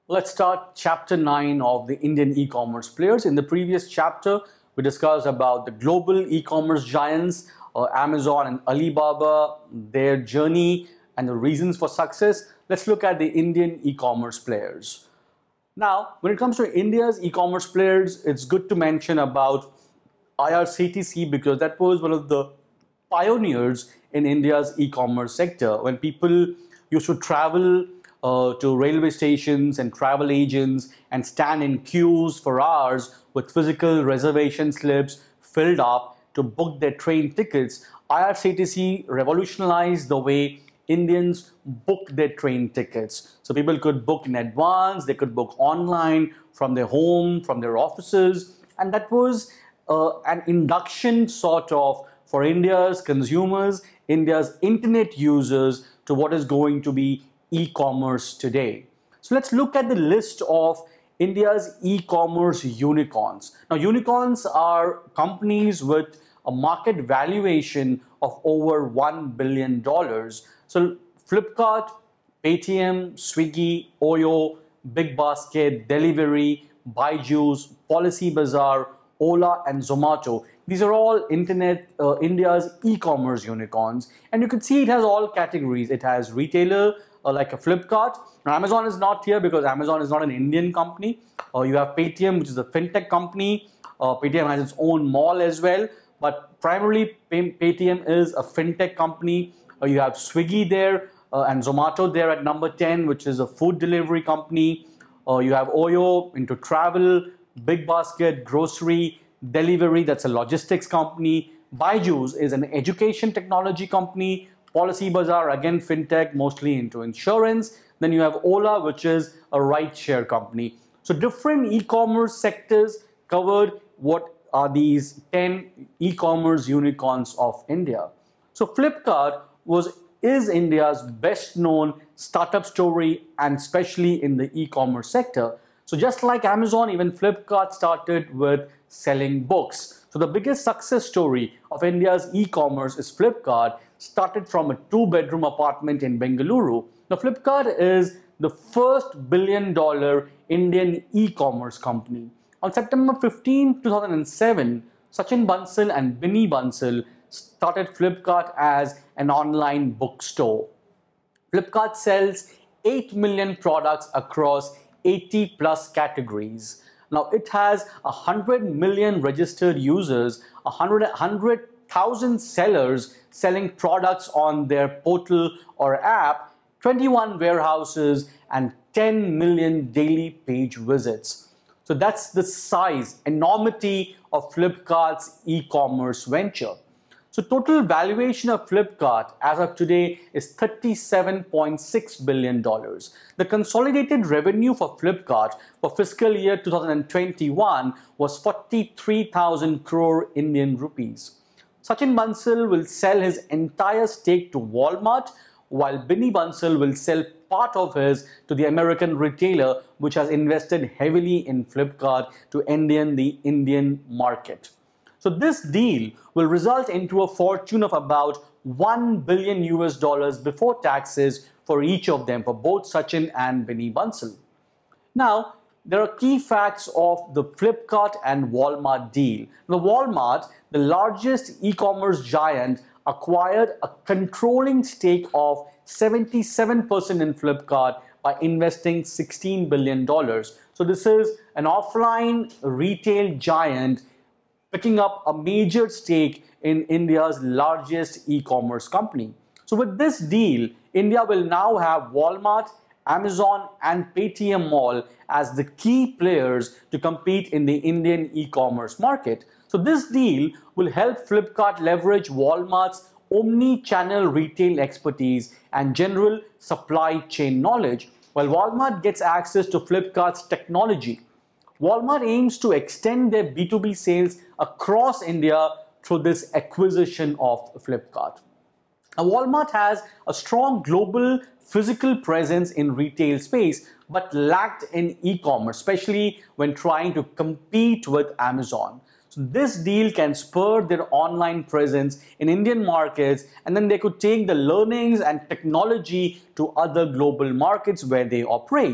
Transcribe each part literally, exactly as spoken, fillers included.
Let's start chapter nine of the Indian e-commerce players. In the previous chapter, we discussed about the global e-commerce giants, uh, Amazon and Alibaba, their journey and the reasons for success. Let's look at the Indian e-commerce players. Now, when it comes to India's e-commerce players, it's good to mention about I R C T C because that was one of the pioneers in India's e-commerce sector. When people used to travel uh, to railway stations and travel agents and stand in queues for hours with physical reservation slips filled up to book their train tickets, I R C T C revolutionized the way Indians book their train tickets. So people could book in advance, they could book online from their home, from their offices, and that was uh, an induction sort of for India's consumers, India's internet users to what is going to be e-commerce today. So let's look at the list of India's e-commerce unicorns. Now, unicorns are companies with a market valuation of over one billion dollars. So Flipkart, Paytm, Swiggy, Oyo, BigBasket, Delhivery, Byju's, Policybazaar, Ola and Zomato. These are all internet, uh, India's e-commerce unicorns. And you can see it has all categories. It has retailer uh, like a Flipkart. Now, Amazon is not here because Amazon is not an Indian company. Uh, you have Paytm, which is a fintech company. Uh, Paytm has its own mall as well. But primarily, Pay Paytm is a fintech company. Uh, you have Swiggy there uh, and Zomato there at number ten, which is a food delivery company. Uh, you have Oyo into travel, BigBasket, grocery, Delhivery, that's a logistics company. Byju's is an education technology company. Policybazaar, again fintech, mostly into insurance. Then you have Ola, which is a ride-share company. So different e-commerce sectors covered. What are these ten e-commerce unicorns of India? So Flipkart was is India's best known startup story, and especially in the e-commerce sector. So just like Amazon, even Flipkart started with selling books. So the biggest success story of India's e-commerce is Flipkart, started from a two-bedroom apartment in Bengaluru. Now Flipkart is the first billion dollar Indian e-commerce company. On September fifteenth, two thousand seven, Sachin Bansal and Binny Bansal started Flipkart as an online bookstore. Flipkart sells eight million products across eighty plus categories. Now it has one hundred million registered users, one hundred thousand sellers selling products on their portal or app, twenty-one warehouses and ten million daily page visits. So that's the size, enormity of Flipkart's e-commerce venture. So total valuation of Flipkart as of today is thirty-seven point six billion dollars. The consolidated revenue for Flipkart for fiscal year two thousand twenty-one was forty-three thousand crore Indian rupees. Sachin Bansal will sell his entire stake to Walmart, while Binny Bansal will sell part of his to the American retailer which has invested heavily in Flipkart to enter the Indian market. So this deal will result into a fortune of about one billion U S dollars before taxes for each of them, for both Sachin and Binny Bansal. Now, there are key facts of the Flipkart and Walmart deal. The Walmart, the largest e-commerce giant, acquired a controlling stake of seventy-seven percent in Flipkart by investing sixteen billion dollars. So this is an offline retail giant picking up a major stake in India's largest e-commerce company. So with this deal, India will now have Walmart, Amazon and Paytm Mall as the key players to compete in the Indian e-commerce market. So this deal will help Flipkart leverage Walmart's omni-channel retail expertise and general supply chain knowledge, while Walmart gets access to Flipkart's technology. Walmart aims to extend their B two B sales across India through this acquisition of Flipkart. Now, Walmart has a strong global physical presence in retail space but lacked in e-commerce, especially when trying to compete with Amazon. So this deal can spur their online presence in Indian markets, and then they could take the learnings and technology to other global markets where they operate.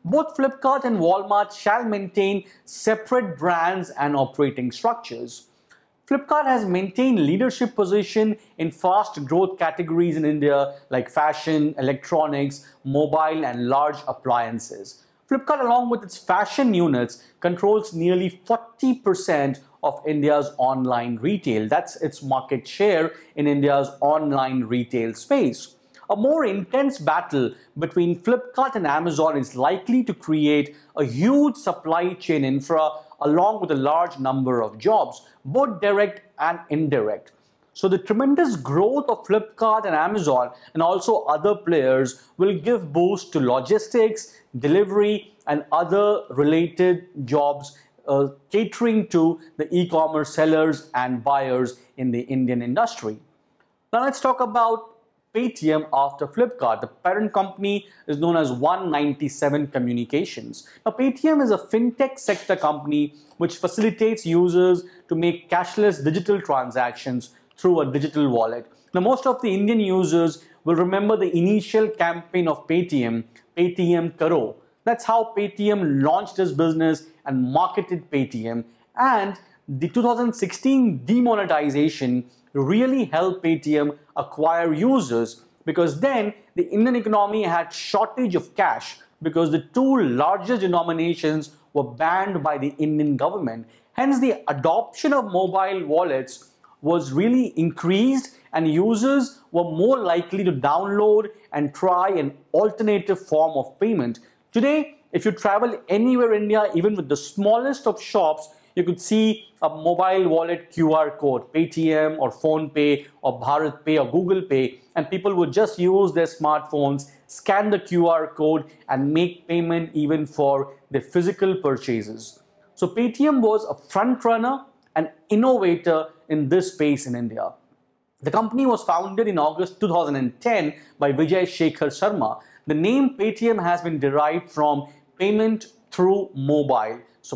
Both Flipkart and Walmart shall maintain separate brands and operating structures. Flipkart has maintained leadership position in fast growth categories in India like fashion, electronics, mobile and large appliances. Flipkart, along with its fashion units, controls nearly forty percent of India's online retail. That's its market share in India's online retail space. A more intense battle between Flipkart and Amazon is likely to create a huge supply chain infra along with a large number of jobs, both direct and indirect. So the tremendous growth of Flipkart and Amazon and also other players will give boost to logistics, delivery and other related jobs uh, catering to the e-commerce sellers and buyers in the Indian industry. Now let's talk about Paytm after Flipkart. The parent company is known as one ninety-seven Communications. Now, Paytm is a fintech sector company which facilitates users to make cashless digital transactions through a digital wallet. Now, most of the Indian users will remember the initial campaign of Paytm, Paytm Karo. That's how Paytm launched its business and marketed Paytm. And the two thousand sixteen demonetization really helped Paytm acquire users, because then the Indian economy had shortage of cash because the two largest denominations were banned by the Indian government. Hence, the adoption of mobile wallets was really increased and users were more likely to download and try an alternative form of payment. Today, if you travel anywhere in India, even with the smallest of shops, you could see a mobile wallet Q R code, Paytm or PhonePe or Bharat Pay or Google Pay, and people would just use their smartphones, scan the Q R code and make payment even for their physical purchases. So Paytm was a front runner and innovator in this space in India. The company was founded in August two thousand ten by Vijay Shekhar Sharma. The name Paytm has been derived from payment through mobile, so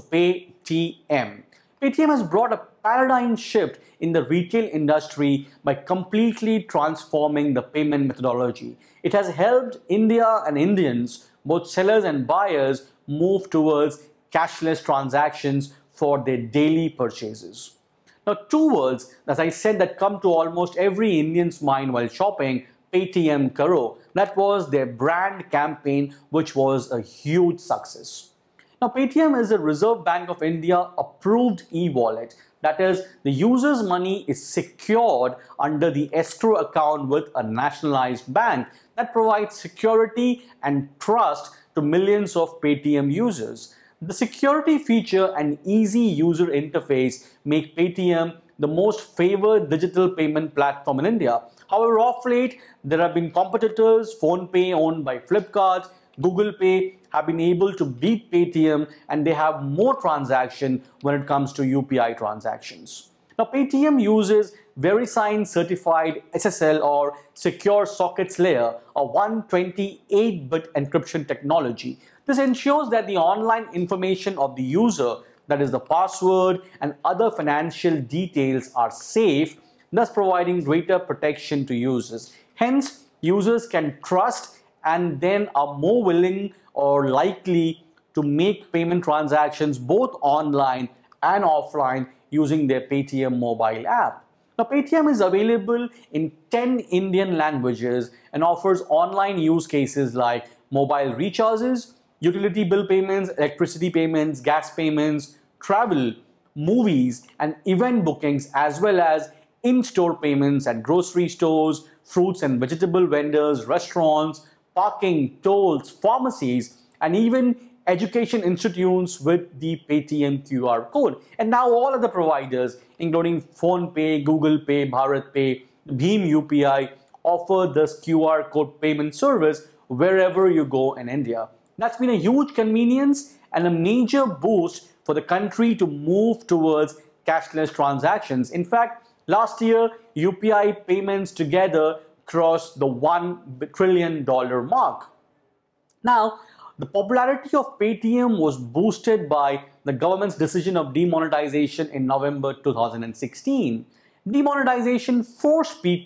Paytm. Paytm has brought a paradigm shift in the retail industry by completely transforming the payment methodology. It has helped India and Indians, both sellers and buyers, move towards cashless transactions for their daily purchases. Now, two words, as I said, that come to almost every Indian's mind while shopping: Paytm Karo. That was their brand campaign, which was a huge success. Now, Paytm is a Reserve Bank of India approved e-wallet. That is, the user's money is secured under the escrow account with a nationalized bank that provides security and trust to millions of Paytm users. The security feature and easy user interface make Paytm the most favored digital payment platform in India. However, of late, there have been competitors. PhonePe, owned by Flipkart, Google Pay, have been able to beat Paytm, and they have more transaction when it comes to U P I transactions. Now, Paytm uses VeriSign certified S S L or Secure Sockets Layer, a one hundred twenty-eight bit encryption technology. This ensures that the online information of the user, that is the password and other financial details, are safe, thus providing greater protection to users. Hence, users can trust and then are more willing or likely to make payment transactions both online and offline using their Paytm mobile app. Now, Paytm is available in ten Indian languages and offers online use cases like mobile recharges, utility bill payments, electricity payments, gas payments, travel, movies, and event bookings, as well as in-store payments at grocery stores, fruits and vegetable vendors, restaurants, parking, tolls, pharmacies, and even education institutes with the Paytm Q R code. And now all other providers, including PhonePe, Google Pay, Bharat Pay, Bheem U P I, offer this Q R code payment service wherever you go in India. That's been a huge convenience and a major boost for the country to move towards cashless transactions. In fact, last year, U P I payments together crossed the one trillion dollar mark. Now, the popularity of Paytm was boosted by the government's decision of demonetization in November two thousand sixteen. Demonetization forced people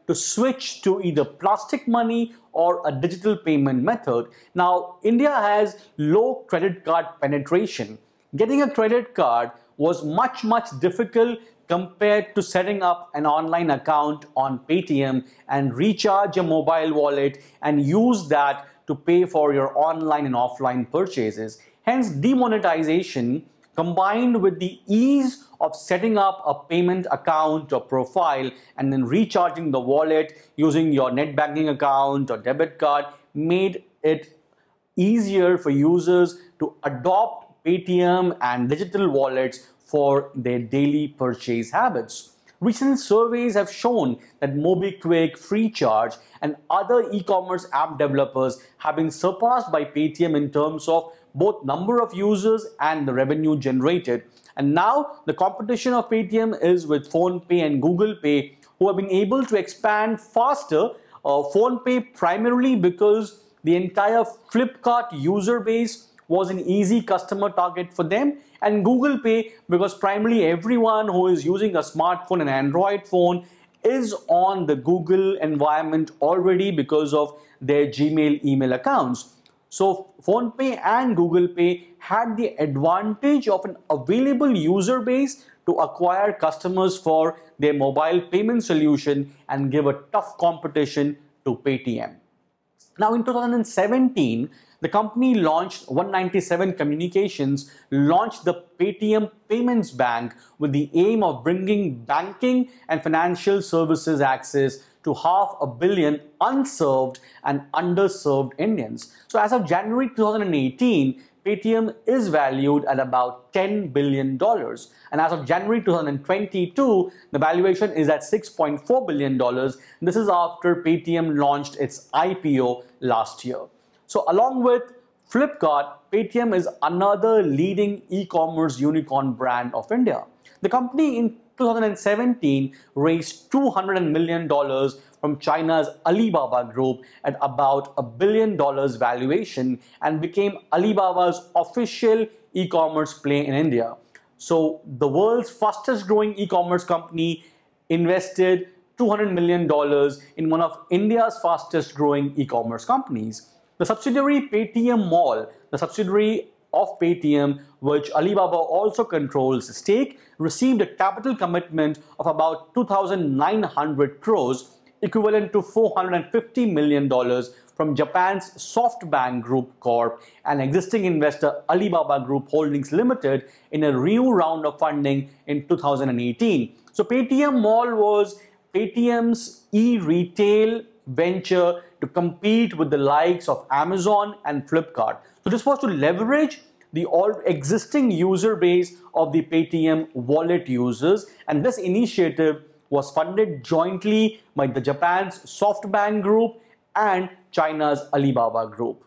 to switch to either plastic money or a digital payment method. Now, India has low credit card penetration. Getting a credit card was much, much difficult compared to setting up an online account on Paytm and recharge a mobile wallet and use that to pay for your online and offline purchases. Hence, demonetization combined with the ease of setting up a payment account or profile and then recharging the wallet using your net banking account or debit card made it easier for users to adopt Paytm and digital wallets for their daily purchase habits. Recent surveys have shown that MobiKwik, FreeCharge, and other e-commerce app developers have been surpassed by Paytm in terms of both number of users and the revenue generated. And now the competition of Paytm is with PhonePe and Google Pay, who have been able to expand faster. Uh, PhonePe primarily because the entire Flipkart user base was an easy customer target for them, and Google Pay because primarily everyone who is using a smartphone and Android phone is on the Google environment already because of their Gmail email accounts. So PhonePe and Google Pay had the advantage of an available user base to acquire customers for their mobile payment solution and give a tough competition to Paytm. Now in two thousand seventeen, the company launched one ninety-seven Communications, launched the Paytm Payments Bank with the aim of bringing banking and financial services access to half a billion unserved and underserved Indians. So as of January two thousand eighteen, Paytm is valued at about ten billion dollars. And as of January two thousand twenty-two, the valuation is at six point four billion dollars. This is after Paytm launched its I P O last year. So along with Flipkart, Paytm is another leading e-commerce unicorn brand of India. The company in two thousand seventeen raised two hundred million dollars from China's Alibaba Group at about a billion dollars valuation and became Alibaba's official e-commerce play in India. So the world's fastest growing e-commerce company invested two hundred million dollars in one of India's fastest growing e-commerce companies. The subsidiary Paytm Mall, the subsidiary of Paytm, which Alibaba also controls stake, received a capital commitment of about two thousand nine hundred crores, equivalent to four hundred fifty million dollars from Japan's SoftBank Group Corp and existing investor Alibaba Group Holdings Limited in a new round of funding in two thousand eighteen. So Paytm Mall was Paytm's e-retail venture to compete with the likes of Amazon and Flipkart. So this was to leverage the all existing user base of the Paytm wallet users, and this initiative was funded jointly by the Japan's SoftBank Group and China's Alibaba Group.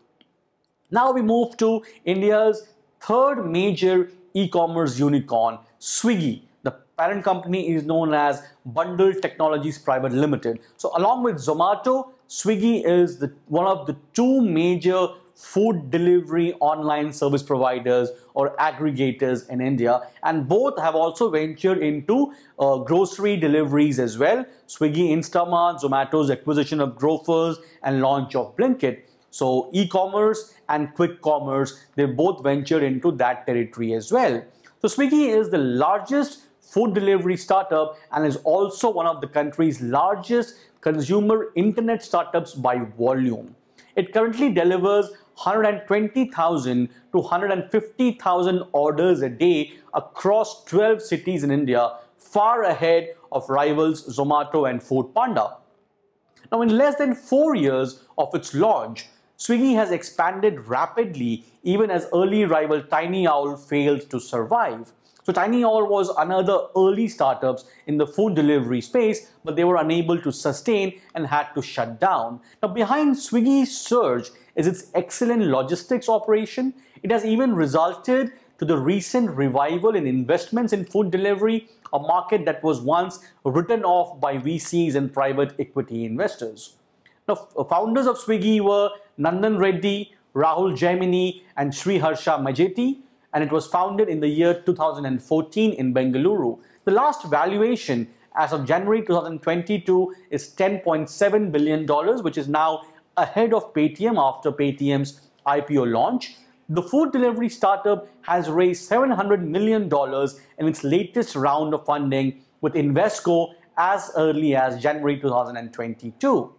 Now we move to India's third major e-commerce unicorn, Swiggy. The parent company is known as Bundle Technologies Private Limited. So along with Zomato, Swiggy is the, one of the two major food delivery online service providers or aggregators in India, and both have also ventured into uh, grocery deliveries as well. Swiggy Instamart, Zomato's acquisition of Grofers and launch of Blinkit. So e-commerce and quick commerce, they both ventured into that territory as well. So Swiggy is the largest food delivery startup and is also one of the country's largest consumer internet startups by volume. It currently delivers one hundred twenty thousand to one hundred fifty thousand orders a day across twelve cities in India, far ahead of rivals Zomato and Foodpanda. Now, in less than four years of its launch, Swiggy has expanded rapidly even as early rival Tiny Owl failed to survive. So Tiny Owl was another early startups in the food delivery space, but they were unable to sustain and had to shut down. Now behind Swiggy's surge is its excellent logistics operation. It has even resulted to the recent revival in investments in food delivery, a market that was once written off by V Cs and private equity investors. Now, founders of Swiggy were Nandan Reddy, Rahul Jaimini, and Sriharsha Majeti, and it was founded in the year two thousand fourteen in Bengaluru. The last valuation as of January two thousand twenty-two is ten point seven billion dollars, which is now ahead of Paytm after Paytm's I P O launch. The food delivery startup has raised seven hundred million dollars in its latest round of funding with Invesco as early as January two thousand twenty-two.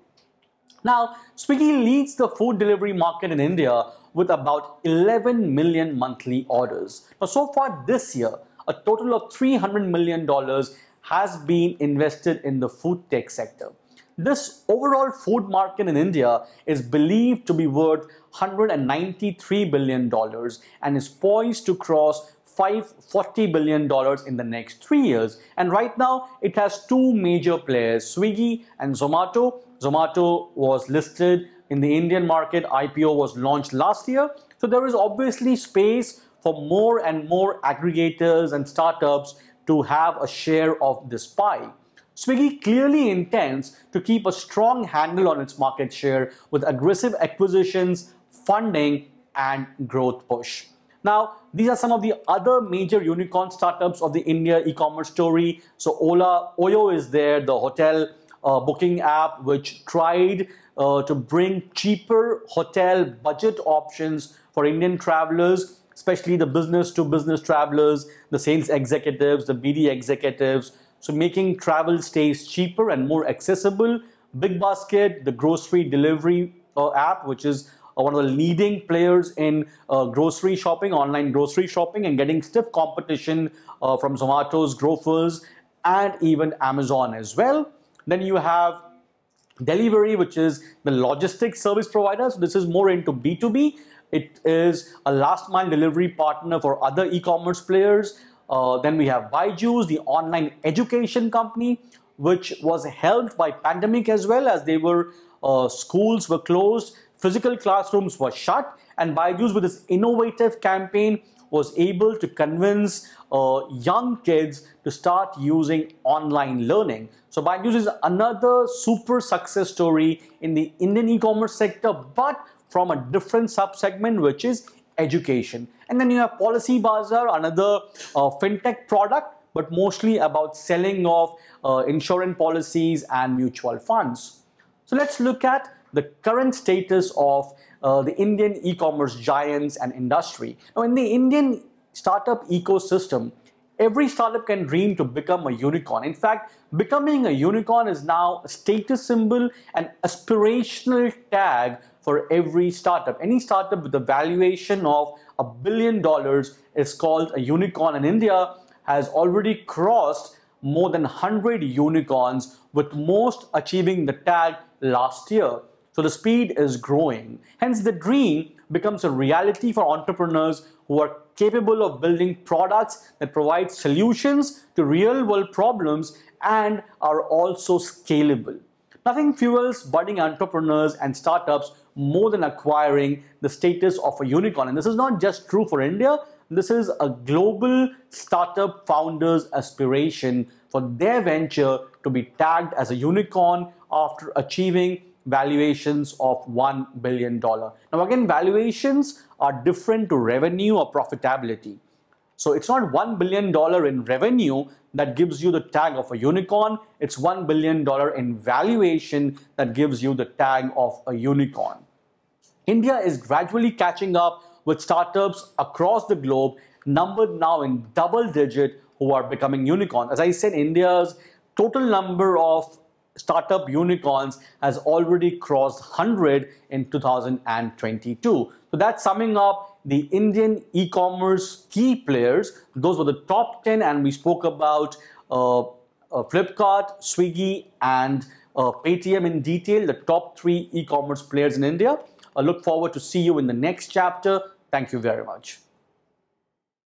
Now, Swiggy leads the food delivery market in India with about eleven million monthly orders. Now, so far this year, a total of three hundred million dollars has been invested in the food tech sector. This overall food market in India is believed to be worth one hundred ninety-three billion dollars and is poised to cross five hundred forty billion dollars in the next three years. And right now, it has two major players, Swiggy and Zomato. Zomato was listed in the Indian market. I P O was launched last year. So there is obviously space for more and more aggregators and startups to have a share of this pie. Swiggy clearly intends to keep a strong handle on its market share with aggressive acquisitions, funding, and growth push. Now, these are some of the other major unicorn startups of the India e-commerce story. So Ola, Oyo is there, the hotel uh, booking app, which tried uh, to bring cheaper hotel budget options for Indian travelers, especially the business-to-business travelers, the sales executives, the B D executives. So making travel stays cheaper and more accessible. BigBasket, the grocery delivery uh, app, which is uh, one of the leading players in uh, grocery shopping, online grocery shopping, and getting stiff competition uh, from Zomato's, Grofers, and even Amazon as well. Then you have Delivery, which is the logistics service provider. So this is more into B two B. It is a last mile delivery partner for other e-commerce players. Uh, then we have Byju's, the online education company, which was helped by pandemic as well, as they were uh, schools were closed, physical classrooms were shut, and Byju's with this innovative campaign was able to convince uh, young kids to start using online learning. So Byju's is another super success story in the Indian e-commerce sector, but from a different sub-segment, which is education. And then you have Policybazaar, another uh, fintech product, but mostly about selling of uh, insurance policies and mutual funds. So let's look at the current status of uh, the Indian e-commerce giants and industry. Now, in the Indian startup ecosystem, every startup can dream to become a unicorn. In fact, becoming a unicorn is now a status symbol and aspirational tag for every startup. Any startup with a valuation of a billion dollars is called a unicorn, and India has already crossed more than one hundred unicorns, with most achieving the tag last year. So the speed is growing. Hence, the dream becomes a reality for entrepreneurs who are capable of building products that provide solutions to real-world problems and are also scalable. Nothing fuels budding entrepreneurs and startups more than acquiring the status of a unicorn. And this is not just true for India. This is a global startup founder's aspiration for their venture to be tagged as a unicorn after achieving valuations of one billion dollars. Now again, valuations are different to revenue or profitability. So it's not one billion dollars in revenue that gives you the tag of a unicorn. It's one billion dollars in valuation that gives you the tag of a unicorn. India is gradually catching up with startups across the globe, numbered now in double digit, who are becoming unicorns. As I said, India's total number of startup unicorns has already crossed one hundred in two thousand twenty-two. So that's summing up the Indian e-commerce key players. Those were the top ten, and we spoke about uh, uh, Flipkart, Swiggy, and uh, Paytm in detail, the top three e-commerce players in India. I look forward to see you in the next chapter. Thank you very much.